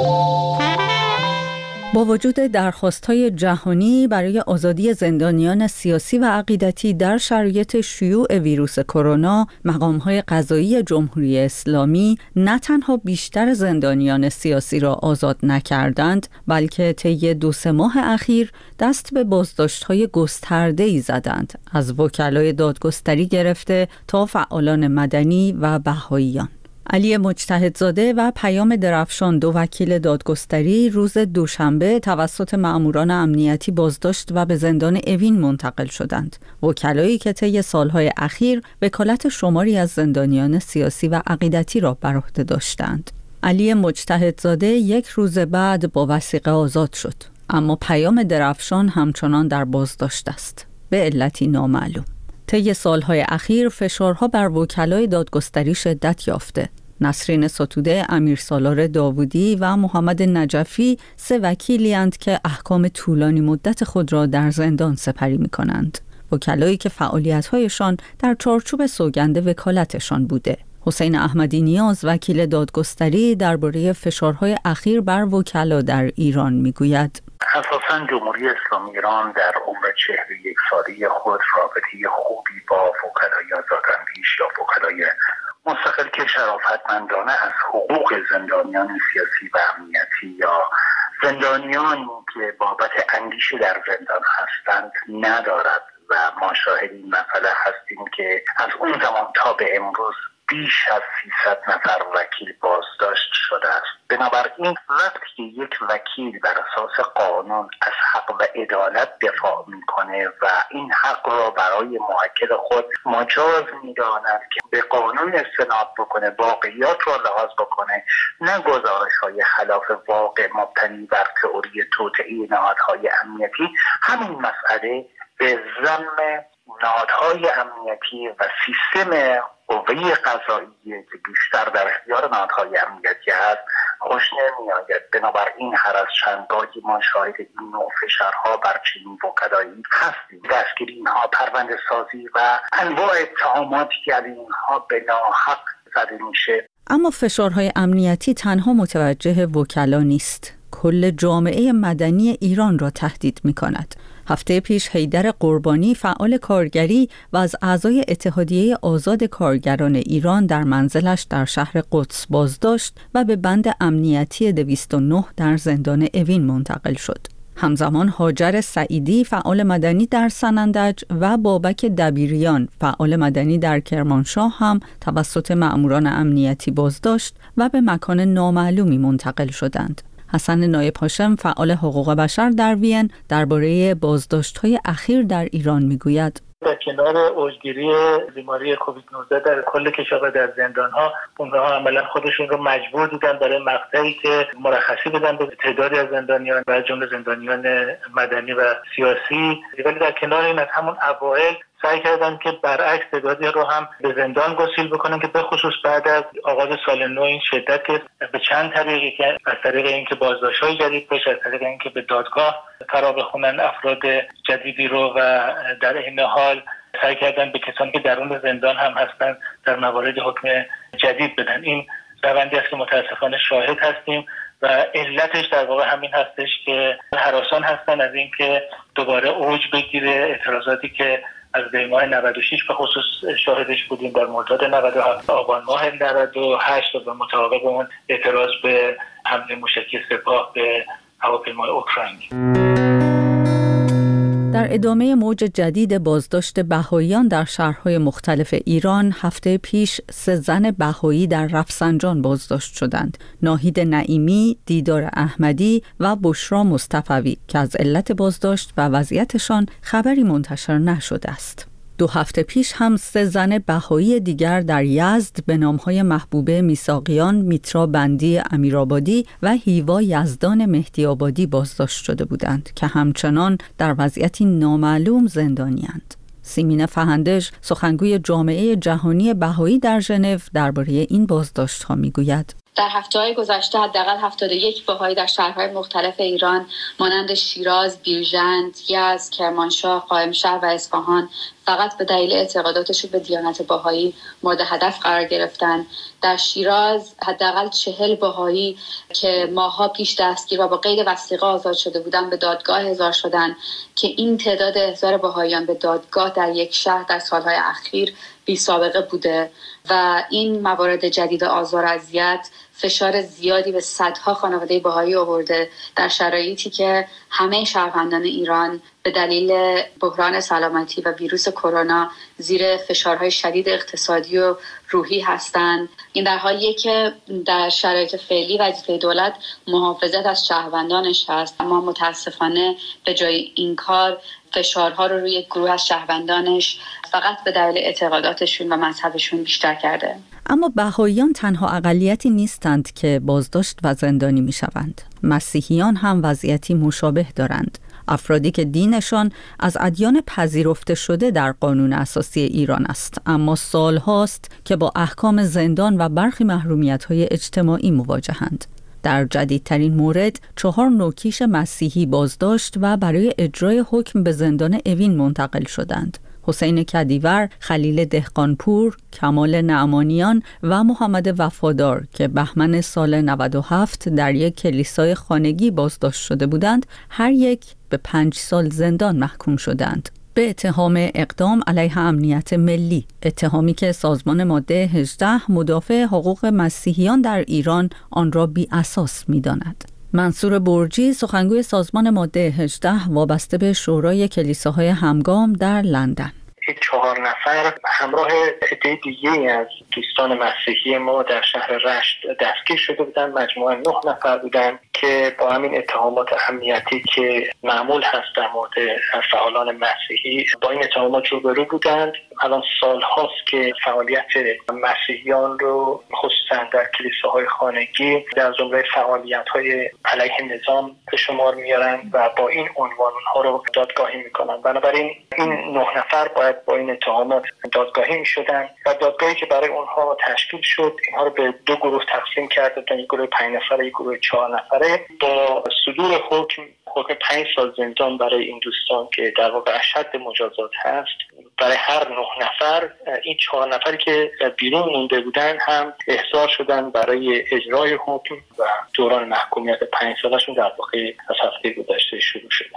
با وجود درخواست‌های جهانی برای آزادی زندانیان سیاسی و عقیدتی در شرایط شیوع ویروس کرونا، مقام‌های قضایی جمهوری اسلامی نه تنها بیشتر زندانیان سیاسی را آزاد نکردند، بلکه طی دو سه ماه اخیر دست به بازداشت‌های گسترده‌ای زدند، از وکلای دادگستری گرفته تا فعالان مدنی و بهائیان. علی مجتهدزاده و پیام درفشان، دو وکیل دادگستری، روز دوشنبه توسط مأموران امنیتی بازداشت و به زندان اوین منتقل شدند. وکلایی که طی سالهای اخیر وکالت شماری از زندانیان سیاسی و عقیدتی را بر عهده داشتند. علی مجتهدزاده یک روز بعد با وثیقه آزاد شد، اما پیام درفشان همچنان در بازداشت است، به علتی نامعلوم. طی سالهای اخیر فشارها بر وکلای دادگستری شدت یافته. نسرین ستوده، امیرسالار داوودی و محمد نجفی سه وکیلی اند که احکام طولانی مدت خود را در زندان سپری می کنند. وکلایی که فعالیت‌هایشان در چارچوب سوگند وکالتشان بوده. حسین احمدی نیاز، وکیل دادگستری، درباره فشارهای اخیر بر وکلا در ایران میگوید: اساساً جمهوری اسلامی ایران در عمر چهره یک ساله خود رابطه خوبی با وکلای آزاداندیش یا وکلای مستقل که شرافتمندانه از حقوق زندانیان سیاسی و امنیتی یا زندانیانی که بابت اندیشه در زندان هستند ندارد و ما شاهد این مسئله هستیم که از اون زمان تا به امروز بیش از سیصد نفر وکیل بازداشت شده است. بنابراین وقتی که یک وکیل بر اساس قانون از حق و عدالت دفاع میکنه و این حق را برای موکل خود مجاز میداند که به قانون استناد بکنه، واقعیات را لحاظ بکنه، نه گزارش‌های خلاف واقع مبتنی بر تئوری توطئه نهادهای امنیتی، همین مسئله به ذم نهادهای امنیتی و سیستم قوه قضاییه که بیشتر در اختیار نهادهای امنیتی هست خوش نمی‌آید. بنابراین هر از چندگاهی ما شاهد این نوع فشارها بر چنین وکلایی هستیم. دستگیری اینها، پرونده سازی و انواع اتهاماتی که علیه اینها به ناحق زده میشه. اما فشارهای امنیتی تنها متوجه وکلا نیست، کل جامعه مدنی ایران را تهدید می‌کند. هفته پیش حیدر قربانی، فعال کارگری و از اعضای اتحادیه آزاد کارگران ایران، در منزلش در شهر قدس بازداشت و به بند امنیتی دویست و نه در زندان اوین منتقل شد. همزمان هاجر سعیدی، فعال مدنی در سنندج، و بابک دبیریان، فعال مدنی در کرمانشاه هم توسط مأموران امنیتی بازداشت و به مکان نامعلومی منتقل شدند. حسن نایب هاشم، فعال حقوق بشر در وین، درباره بازداشت‌های اخیر در ایران میگوید: در کنار اوجگیری بیماری کووید نوزده در کل کشور در زندان‌ها، اونها عملاً خودشون رو مجبور دیدن برای مقطعی که مرخصی بدن به تعدادی از زندانیان و جمله زندانیان مدنی و سیاسی. ولی در کنار این از همون اوایل سعی کردن که برعکس تعدادی رو هم به زندان گسیل بکنن که به خصوص بعد از آغاز سال نو این شدت که به چند طریقی که از طریق اینکه بازداشت‌های جدید بشه، از طریق اینکه به دادگاه فرا بخونن افراد جدیدی رو و در این حال سعی کردن به کسانی که درون زندان هم هستن در موارد حکم جدید بدن. این روندی است که متاسفانه شاهد هستیم و علتش در واقع همین هستش که هراسان هستن از اینکه دوباره اوج بگیره اعتراضاتی که از ماه نود و شش به خصوص شاهدش بودیم در مرداد نود و هفت، آبان ماه نود و هشت و مطابق اون اعتراض به حمله موشکی سپاه به هواپیمای اوکراینی. در ادامه موج جدید بازداشت بهائیان در شهرهای مختلف ایران، هفته پیش سه زن بهایی در رفسنجان بازداشت شدند. ناهید نعیمی، دیدار احمدی و بشرا مصطفوی که از علت بازداشت و وضعیتشان خبری منتشر نشده است. دو هفته پیش هم سه زن بهایی دیگر در یزد به نامهای محبوبه میثاقیان، میترا بندی امیرآبادی و هیوا یزدان مهدی آبادی بازداشت شده بودند که همچنان در وضعیتی نامعلوم زندانی‌اند. سیمین فهندج، سخنگوی جامعه جهانی بهایی در ژنو، درباره این بازداشت‌ها میگوید: در هفته‌های گذشته حداقل هفتاد و یک بهایی در شهرهای مختلف ایران مانند شیراز، بیرژند، یزد، کرمانشاه، قائمشهر و اصفهان فقط به دلیل اعتقاداتشون به دیانت بهایی مورد هدف قرار گرفتن. در شیراز حداقل چهل بهایی که ماه‌ها پیش دستگیر و با قید وثیقه آزاد شده بودن به دادگاه احضار شدن که این تعداد احضار بهاییان به دادگاه در یک شهر در سالهای اخیر بی سابقه بوده و این موارد جدید آزار و اذیت فشار زیادی به صدها خانواده بهایی آورده در شرایطی که همه شهروندان ایران به دلیل بحران سلامتی و ویروس کرونا زیر فشارهای شدید اقتصادی و روحی هستند. این در حالیه که در شرایط فعلی وظیفه دولت محافظت از شهروندانش هست، اما متاسفانه به جای این کار فشارها رو روی گروه از شهروندانش فقط به دلیل اعتقاداتشون و مذهبشون بیشتر کرده. اما بهائیان تنها اقلیتی نیستند که بازداشت و زندانی می شوند. مسیحیان هم وضعیتی مشابه دارند. افرادی که دینشان از ادیان پذیرفته شده در قانون اساسی ایران است، اما سال هاست که با احکام زندان و برخی محرومیت‌های اجتماعی مواجهند. در جدیدترین مورد چهار نوکیش مسیحی بازداشت و برای اجرای حکم به زندان اوین منتقل شدند. حسین کدیور، خلیل دهقانپور، کمال نعمانیان و محمد وفادار که بهمن سال نود و هفت در یک کلیسای خانگی بازداشت شده بودند، هر یک به پنج سال زندان محکوم شدند به اتهام اقدام علیه امنیت ملی، اتهامی که سازمان ماده هجده مدافع حقوق مسیحیان در ایران آن را بی اساس می‌داند. منصور برجی، سخنگوی سازمان ماده هجده وابسته به شورای کلیساهای همگام در لندن: چهار نفر همراه عده دیگه از دوستان مسیحی ما در شهر رشت دستگیر شده بودن. مجموعاً نه نفر بودن که با همین اتهامات امنیتی که معمول هست در مورد فعالان مسیحی با این اتهامات روبرو بودند. الان سال هاست که فعالیت مسیحیان رو خصوصا در کلیساهای خانگی در جمله فعالیت‌های علیه نظام به شمار میارن و با این عنوان اونها رو دادگاهی میکنن. بنابراین این نه نفر باید با این اتهامات دادگاهی میشدن و دادگاهی که برای اونها تشکیل شد اینها رو به دو گروه تقسیم کرده، یک گروه پنج نفره، یک گروه چهار نفره. با صدور حکم حکم پنج سال زندان برای این دوستان که در واقع اشد مجازات هست برای هر نه نفر، این چهار نفری که بیرون مونده بودن هم احضار شدن برای اجرای حکم و دوران محکومیت پنج سالشون در واقع از هفته گذشته شروع شده.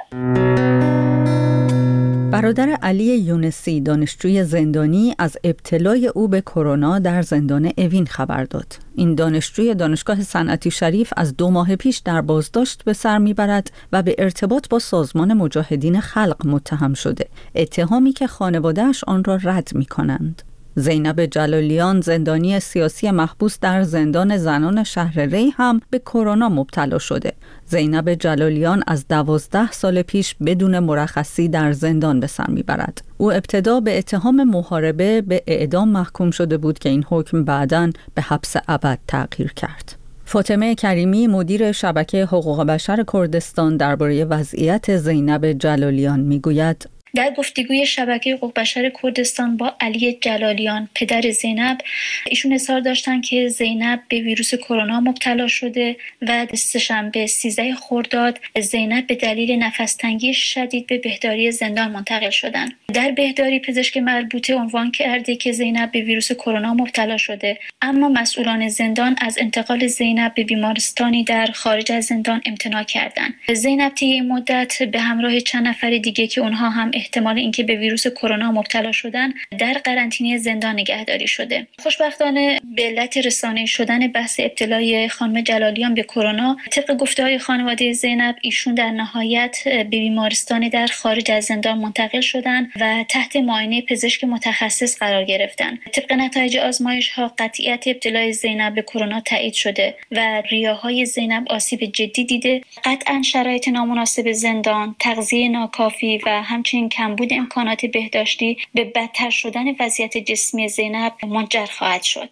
برادر علی یونسی، دانشجوی زندانی، از ابتلای او به کرونا در زندان اوین خبر داد. این دانشجوی دانشگاه صنعتی شریف از دو ماه پیش در بازداشت به سر میبرد و به ارتباط با سازمان مجاهدین خلق متهم شده، اتهامی که خانواده‌اش آن را رد می‌کنند. زینب جلالیان، زندانی سیاسی محبوس در زندان زنان شهر ری، هم به کرونا مبتلا شده. زینب جلالیان از دوازده سال پیش بدون مرخصی در زندان به سر میبرد. او ابتدا به اتهام محاربه به اعدام محکوم شده بود که این حکم بعداً به حبس ابد تغییر کرد. فاطمه کریمی، مدیر شبکه حقوق بشر کردستان، درباره وضعیت زینب جلالیان میگوید: در گفتگوی شبکه حقوق بشر کردستان با علی جلالیان، پدر زینب، ایشون اظهار داشتن که زینب به ویروس کرونا مبتلا شده و سه‌شنبه سیزده خرداد زینب به دلیل نفس‌تنگی شدید به بهداری زندان منتقل شدن. در بهداری پزشک مربوطه عنوان کرده که زینب به ویروس کرونا مبتلا شده، اما مسئولان زندان از انتقال زینب به بیمارستانی در خارج از زندان امتناع کردند. زینب طی این مدت به همراه چند نفر دیگه که اونها هم احتمال اینکه به ویروس کرونا مبتلا شدن در قرنطینه زندان نگهداری شده. خوشبختانه به علت رسانه‌ای شدن بحث ابتلای خانم جلالیان به کرونا، طبق گفته‌های خانواده زینب، ایشون در نهایت به بیمارستان در خارج از زندان منتقل شدن و تحت معاینه پزشک متخصص قرار گرفتن. طبق نتایج آزمایش‌ها قطعیت ابتلای زینب به کرونا تایید شده و ریه‌های زینب آسیب جدی دیده. قطعاً شرایط نامناسب زندان، تغذیه ناکافی و همچنین کمبود امکانات بهداشتی به بدتر شدن وضعیت جسمی زینب منجر خواهد شد.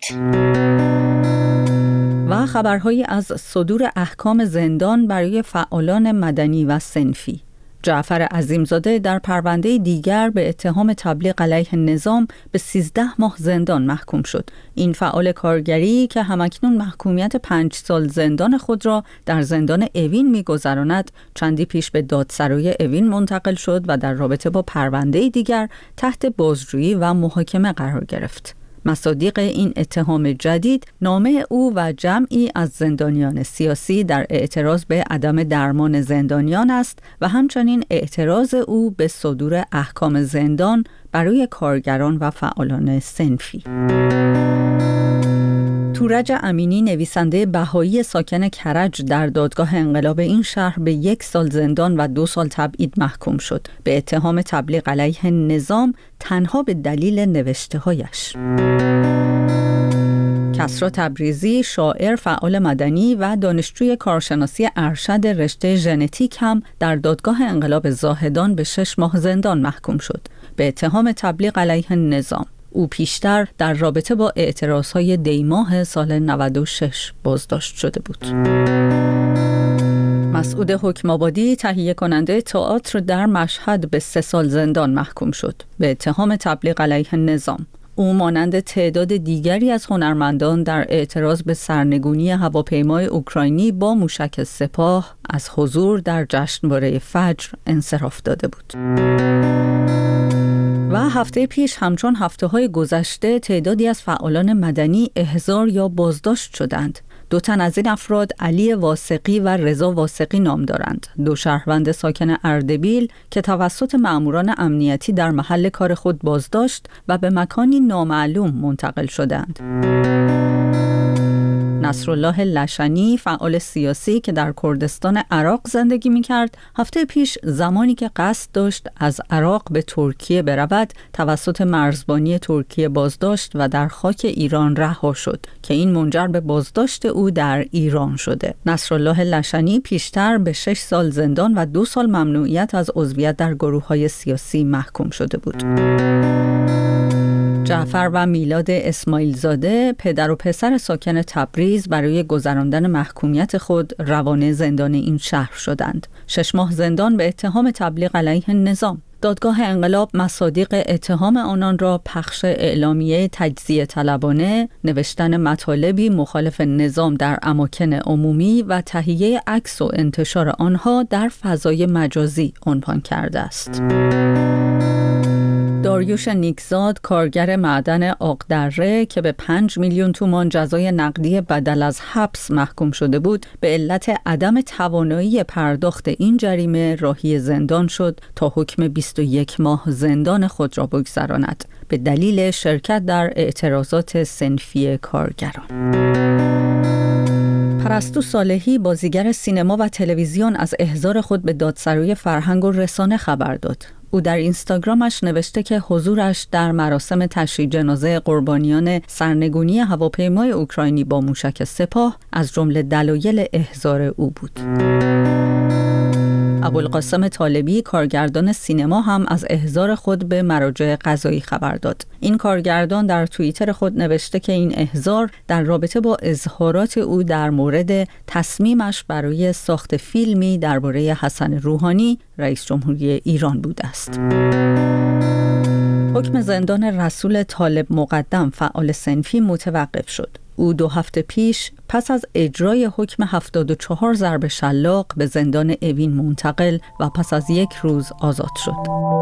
و خبرهایی از صدور احکام زندان برای فعالان مدنی و صنفی. جعفر عظیمزاده در پرونده دیگر به اتهام تبلیغ علیه نظام به سیزده ماه زندان محکوم شد. این فعال کارگری که همکنون محکومیت پنج سال زندان خود را در زندان اوین می‌گذراند، چندی پیش به دادسرای اوین منتقل شد و در رابطه با پرونده دیگر تحت بازجویی و محاکمه قرار گرفت. مصادیق این اتهام جدید نامه او و جمعی از زندانیان سیاسی در اعتراض به عدم درمان زندانیان است و همچنین اعتراض او به صدور احکام زندان برای کارگران و فعالان صنفی. تورج امینی، نویسنده بهایی ساکن کرج، در دادگاه انقلاب این شهر به یک سال زندان و دو سال تبعید محکوم شد به اتهام تبلیغ علیه نظام تنها به دلیل نوشته‌هایش. کسری تبریزی، شاعر، فعال مدنی و دانشجوی کارشناسی ارشد رشته ژنتیک هم در دادگاه انقلاب زاهدان به شش ماه زندان محکوم شد به اتهام تبلیغ علیه نظام. او پیشتر در رابطه با اعتراضهای دیماه سال نود و شش بازداشت شده بود. مسعود حکم‌آبادی، تهیه کننده تئاتر در مشهد، به سه سال زندان محکوم شد به اتهام تبلیغ علیه نظام. او مانند تعداد دیگری از هنرمندان در اعتراض به سرنگونی هواپیمای اوکراینی با موشک سپاه از حضور در جشنواره فجر انصراف داده بود. و هفته پیش همچون هفته‌های گذشته تعدادی از فعالان مدنی احضار یا بازداشت شدند. دو تن از این افراد علی واثقی و رضا واثقی نام دارند، دو شهروند ساکن اردبیل که توسط مأموران امنیتی در محل کار خود بازداشت و به مکانی نامعلوم منتقل شدند. نصرالله لشنی، فعال سیاسی که در کردستان عراق زندگی می‌کرد، هفته پیش زمانی که قصد داشت از عراق به ترکیه برود، توسط مرزبانی ترکیه بازداشت و در خاک ایران رها شد که این منجر به بازداشت او در ایران شده. نصرالله لشنی پیشتر به شش سال زندان و دو سال ممنوعیت از عضویت در گروه‌های سیاسی محکوم شده بود. جعفر و میلاد اسماعیل زاده، پدر و پسر ساکن تبریز، برای گذراندن محکومیت خود روانه زندان این شهر شدند. شش ماه زندان به اتهام تبلیغ علیه نظام. دادگاه انقلاب مصادیق اتهام آنان را پخش اعلامیه تجزیه طلبانه، نوشتن مطالبی مخالف نظام در اماکن عمومی و تهیه عکس و انتشار آنها در فضای مجازی عنوان کرده است. داریوش نیکزاد، کارگر معدن آقدره که به پنج میلیون تومان جزای نقدی بدل از حبس محکوم شده بود، به علت عدم توانایی پرداخت این جریمه راهی زندان شد تا حکم بیست و یک ماه زندان خود را بگذراند به دلیل شرکت در اعتراضات صنفی کارگران. پرستو صالحی، بازیگر سینما و تلویزیون، از احضار خود به دادسرای فرهنگ و رسانه خبر داد. او در اینستاگرامش نوشته که حضورش در مراسم تشییع جنازه قربانیان سرنگونی هواپیمای اوکراینی با موشک سپاه از جمله دلایل احضار او بود. ابوالقاسم طالبی، کارگردان سینما، هم از احضار خود به مراجع قضایی خبر داد. این کارگردان در توییتر خود نوشته که این احضار در رابطه با اظهارات او در مورد تصمیمش برای ساخت فیلمی درباره حسن روحانی، رئیس جمهوری ایران بوده است. حکم زندان رسول طالب مقدم، فعال صنفی، متوقف شد. او دو هفته پیش پس از اجرای حکم هفتاد و چهار ضرب شلاق به زندان اوین منتقل و پس از یک روز آزاد شد.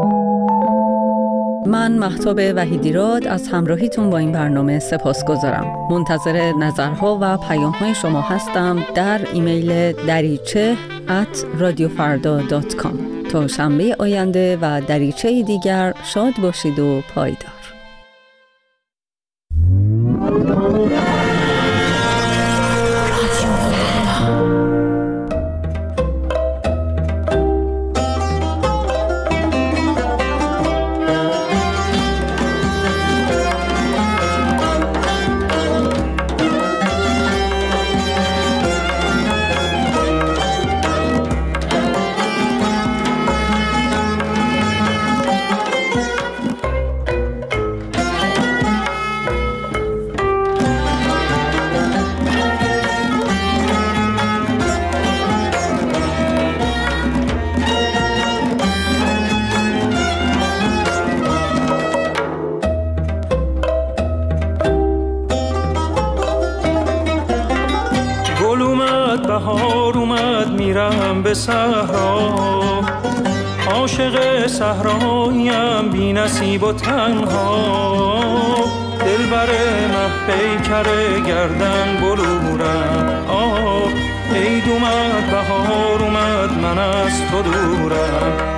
من مهتاب وحیدیراد از همراهیتون با این برنامه سپاسگزارم. منتظر نظرها و پیام‌های شما هستم در ایمیل دریچه ات رادیو فردا دات کام. تا شنبه آینده و دریچه دیگر شاد باشید و پایدار. بهار اومد میرم به صحرا، عاشق صحراییم بی نصیب و تنها، دلبر مه پیکر گردن بلورم. آه عید اومد بهار اومد من از تو دورم.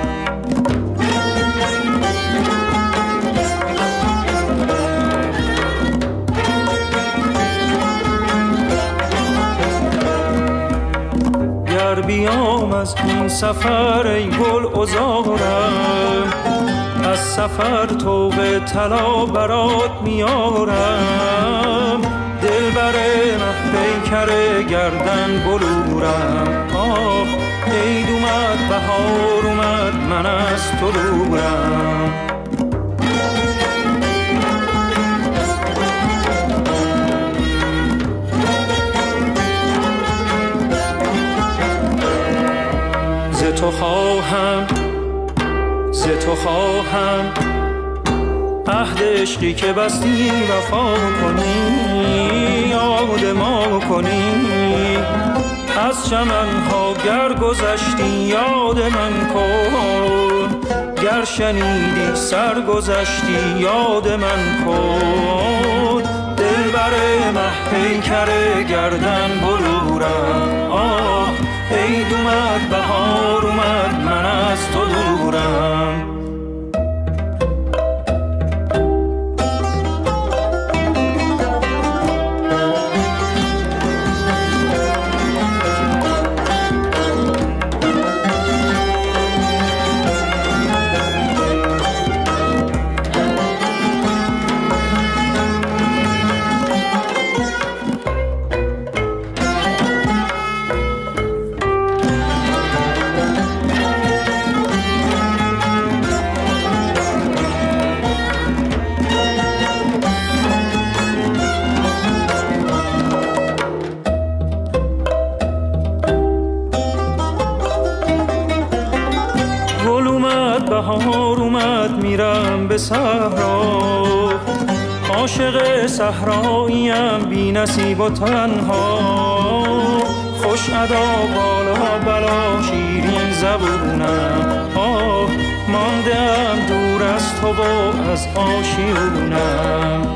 بیام از این سفر ای گل عذارم، از سفر توبه طلا برات میارم، دلبر مه پیکر گردن بلورم. آه عید اومد بهار اومد من از تو دورم. ز تو خواهم ز تو خواهم عهد عشقی که بستی وفا کنی، یاد ما کنی، از چمن‌ها گر گذشتی یاد من کن، گر شنیدی سر گذشتی یاد من کن، دلبر مه پیکر گردن بلورم. آه عید اومد بهار اومد من از تو دورم. بهار اومد میرم به صحرا، عاشق صحراییم بی نصیب و تنها، خوش ادا بالا بلا شیرین زبونم. آه ماندم دور از تو و از آشیونم.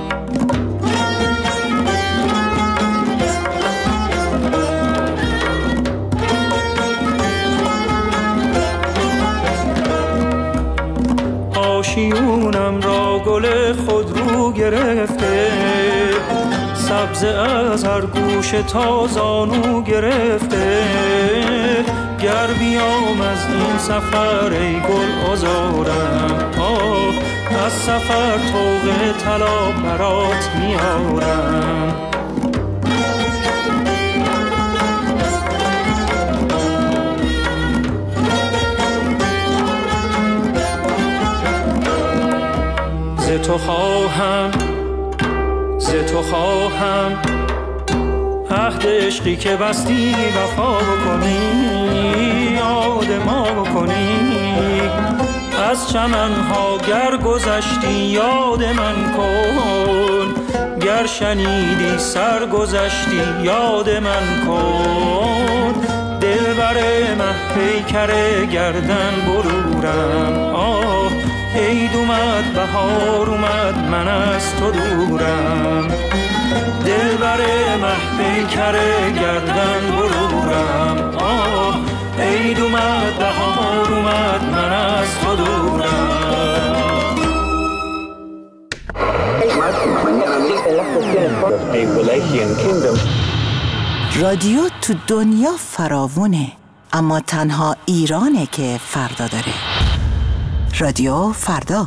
آشیونم را گل خود رو گرفته، سبز از هر گوش تا زانو گرفته، گر بیام از این سفر ای گل عذارم. آه از سفر طوق طلا برات میارم. ز تو خواهم ز تو خواهم عهد عشقی که بستی وفا کنی، یاد ما کنی، از چمن‌ها گر گذشتی یاد من کن، گر شنیدی سر گذشتی یاد من کن، دلبر مه پیکر گردن بلورم. آه عید اومد بهار اومد من از تو دورم، دلبر مه پیکر گردن بلورم. آه عید اومد بهار اومد تا دورم. رادیو تو دنیا فراوونه، اما تنها ایرانه که فردا داره. رادیو فردا.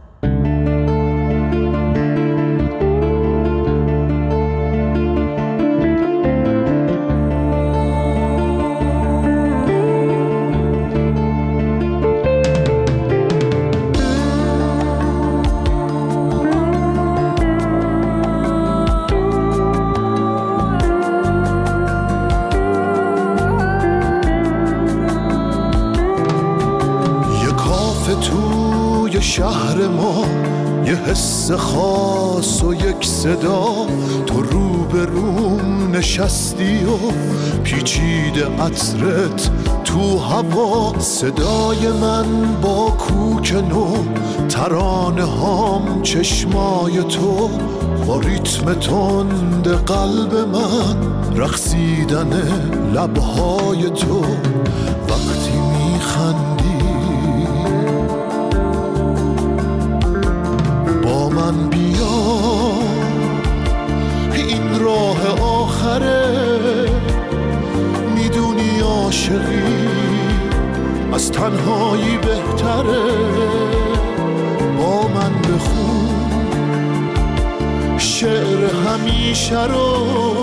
شهر ما یه حس خاص و یک صدا، تو رو به روم نشستی و پیچیده عطرت تو هوا، صدای من با کوک نو، ترانه هام چشمای تو، با ریتم تند قلب من، رقصیدن لبهای تو، وقتی میخندی من بیا، این راه آخره، میدونی عاشقی از تنهایی بهتره، با من بخون شعر همیشه رو،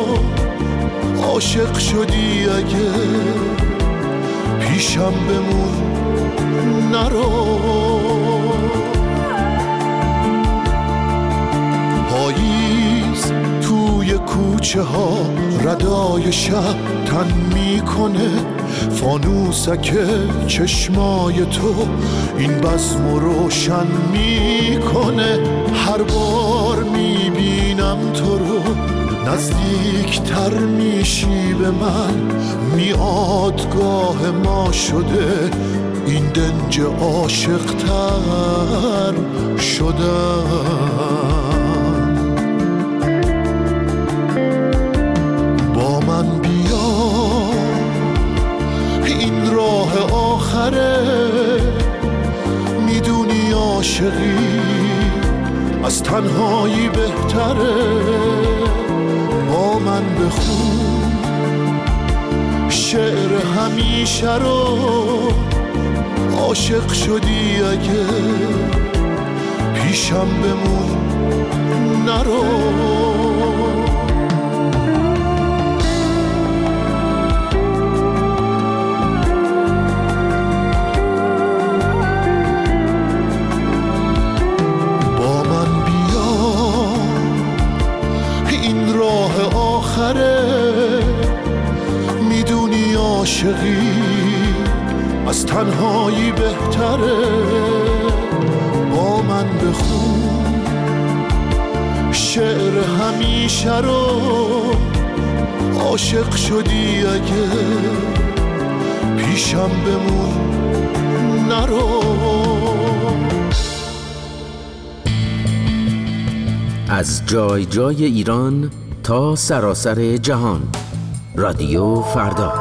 عاشق شدی اگه پیشم بمون نرو. پاییز توی کوچه ها ردای شب تن میکنه، فانوسک چشمای تو این بزم رو روشن میکنه، هر بار میبینم تو رو نزدیکتر میشی به من، میادگاه ما شده این دنج عاشق‌تر شدم. با من بیا، این راه آخره، میدونی عاشقی از تنهایی بهتره، با من بخون شعر همیشه رو، عاشق شدی اگه پیشم بمون نرو. با من بیا، این راه آخره، میدونی عاشقی از تنهایی بهتره، با من بخون شعر همیشه رو، عاشق شدی اگه پیشم بمون نرو. از جای جای ایران تا سراسر جهان، رادیو فردا.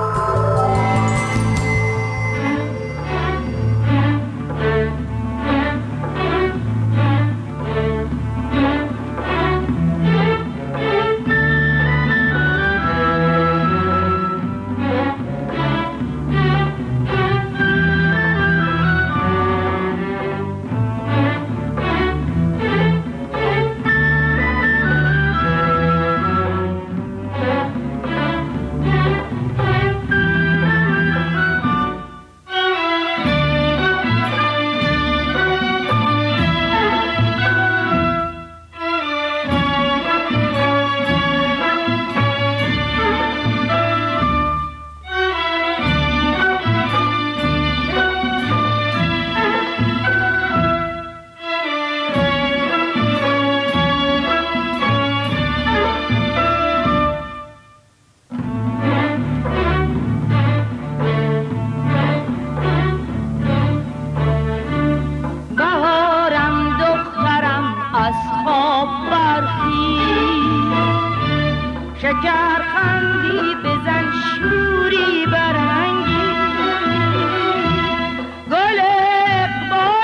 گل اقبال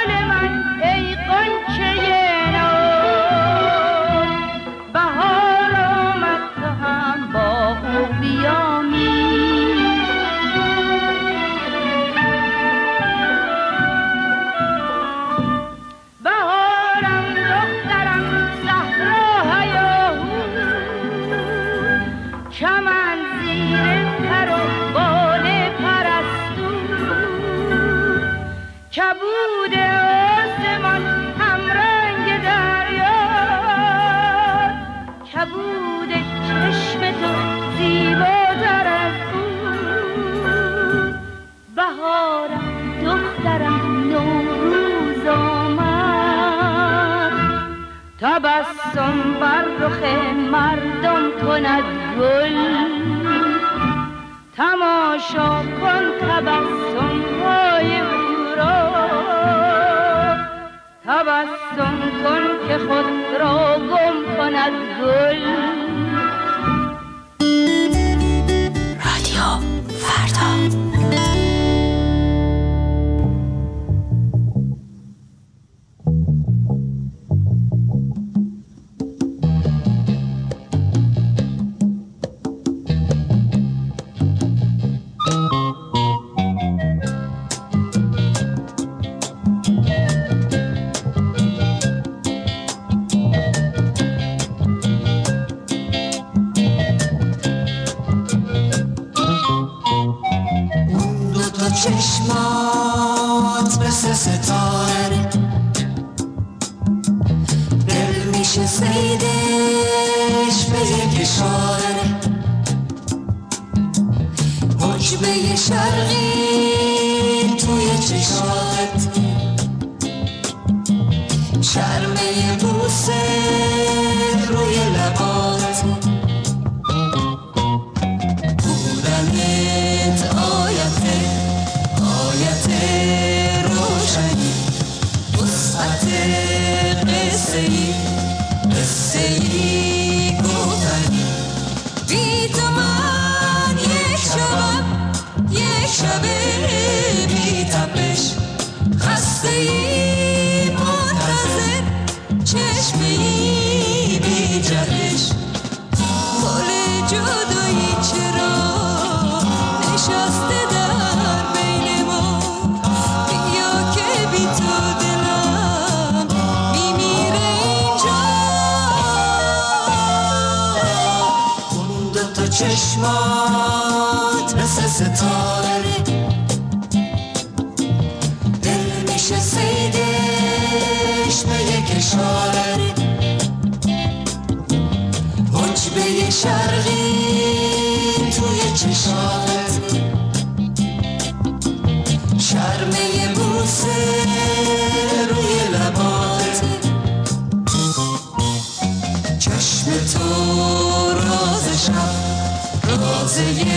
بر رخ مردم کند گل تماشا کن تبسم های او را تبسم کن که خود را گم کند گل. رادیو فردا. چشمات مثل ستاره دل میشه صیدش به یک اشاره حجبه شرقی توی چشات شرمه بوسه روی لبات بودنت آیته آیت روشنی وسعت قصه ای قصه ای گفتنی بی تو من یک شبم یک شب بی تپش خسته ای منتظر چشمه ای بی جهش گل جدایی چرا نشسته در بین ما بیا که بی تو دلم میمیره اینجا اون دوتا چشمات مثل ستاره دل میشه صیدش به یک اشاره حجبه شرقی توی چشات شرمه بوسه روی لبات چشم تو راز شب راز